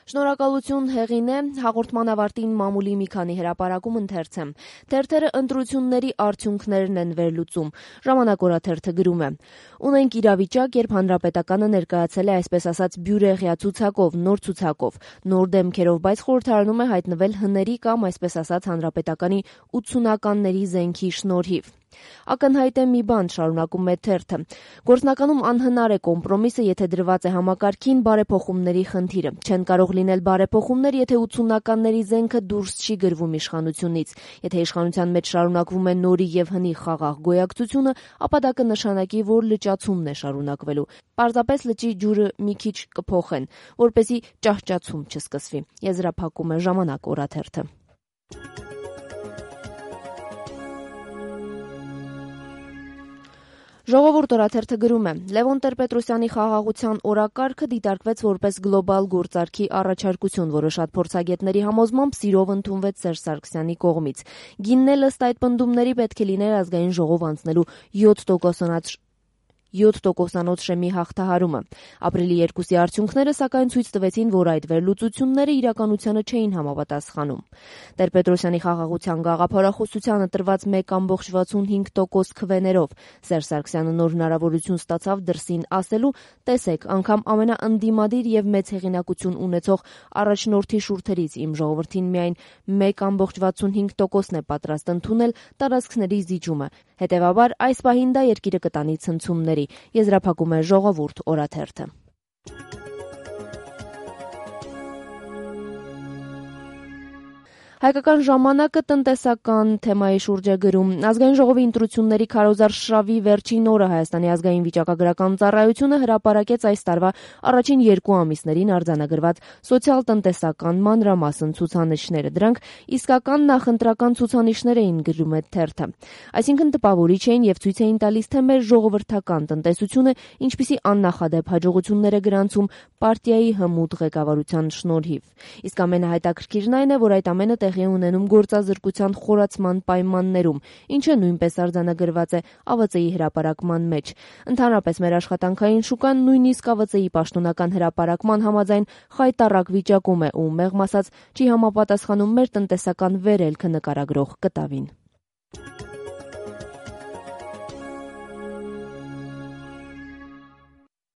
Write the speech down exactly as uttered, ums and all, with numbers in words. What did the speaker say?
Շնորհակալություն Հեղին է, հաղորդման ավարտին մամուլի մի քանի հրապարակում ընթերց է։ Թերթերը ընտրությունների արդյունքներն են վերլուծում։ Ժամանակ օրաթերթը գրում է. Ունենք իրավիճակ, երբ հանրապետականը ներկայացել է այսպես ասած բյուրեղյա ցուցակով, նոր ցուցակով, նոր դեմքերով, բայց խորհրդարանում է հայտնվել հների կամ այսպես ասած հանրապետականի ութսունականների զենքի շնորհիվ։ Ակնհայտ է մի բան, շարունակում է թերթը. գործնականում անհնար է կոմպրոմիսը, եթե դրված է համակարգին բարեփոխումների խնդիրը։ Չեն կարող լինել բարեփոխումներ, եթե ութսունականների զենքը դուրս չի գրվում իշխանությունից։ Եթե իշխանության մեջ շարունակվում է նորի եւ հնի խաղաղ գոյակցությունը, ապա դա կնշանակի, որ լճացումն է շարունակվելու։ Պարզապես լճի ջուրը մի քիչ կփոխեն, որպեսզի ճահճացում չսկսվի։ Եզրափակում է Ժամանակ օրաթերթը։ Ժողովուրդ օրաթերթը գրում է. Լևոն Տեր-Պետրոսյանի խաղաղության օրակարգը դիտարկվեց որպես գլոբալ գործարքի առաջարկություն, որը շատ փորձագետների համոզմամբ սիրով ընդունվեց Սերժ Սարգսյանի կողմից։ Գինն էլ ըստ այդ պնդումների պետք է լիներ ազգային ժողով անցնելու յոթ տոկոսանոց յոթ տոկոսանոց շեմի հաղթահարումը։ Ապրիլի երկուսի արդյունքները սակայն ցույց տվեցին, որ այդ վերլուծությունները իրականությանը չէին համապատասխանում։ Տեր-Պետրոսյանի խաղաղության գաղափարախոսությանը տրված մեկ կόμ վաթսունհինգ տոկոս քվեներով Սերժ Սարգսյանը նոր հնարավորություն ստացավ դրսին ասելու. տեսեք, անգամ ամենաընդդիմադիր եւ մեծ հեղինակություն ունեցող առաջնորդի շուրթերից իմ ժողովրդին միայն մեկ կόμ վաթսունհինգ տոկոսն է պատրաստ ընդունել տարածքների զիջումը։ Հետևաբար այս պահին դա երկիրը կտանի ցնցումների։ Եզրափակում է Ժողովուրդ օրաթերթը։ Հայկական ժամանակը տնտեսական թեմայի շուրջ է գրում. Ազգային ժողովի ընտրությունների քարոզարշավի վերջին օրը Հայաստանի ազգային վիճակագրական ծառայությունը հրապարակեց այս տարվա առաջին երկու ամիսներին արձանագրված սոցիալ-տնտեսական մանրամասն ցուցանիշները։ Դրանք իսկական նախընտրական ցուցանիշներ էին, գրում է թերթը։ Այսինքն տպավորիչ էին եւ ցույց էին տալիս, թե մեր ժողովրդական տնտեսությունը ինչպիսի աննախադեպ հաջողություններ է գրանցում պարտիայի հմուտ ղեկավարության շնորհիվ։ Իսկ ամենահետաքրքիրն այն է, որ այդ ամենը տեղի է ունենում գործազրկության խորացման պայմաններում, ինչը նույնպես արձանագրված է ա վծ ի հրապարակման մեջ։ Ընդհանրապես մեր աշխատանքային շուկան նույնիսկ ա վծ ի պաշտոնական հրապարակման համաձայն խայտառակ վիճակում է ու մեղմ ասած չի համապատասխանում մեր տնտեսական վերելքը նկարագրող կտավին։